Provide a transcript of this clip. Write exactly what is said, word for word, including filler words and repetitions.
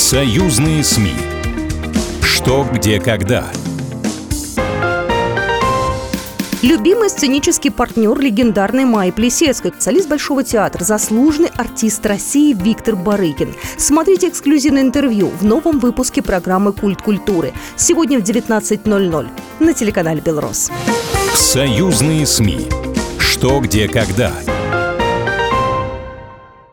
Союзные СМИ. Что, где, когда. Любимый сценический партнер легендарной Майи Плисецкой, солист Большого театра, заслуженный артист России Виктор Барыкин. Смотрите эксклюзивное интервью в новом выпуске программы «Культ культуры» сегодня в девятнадцать ноль ноль на телеканале «Белрос». Союзные СМИ. Что, где, когда.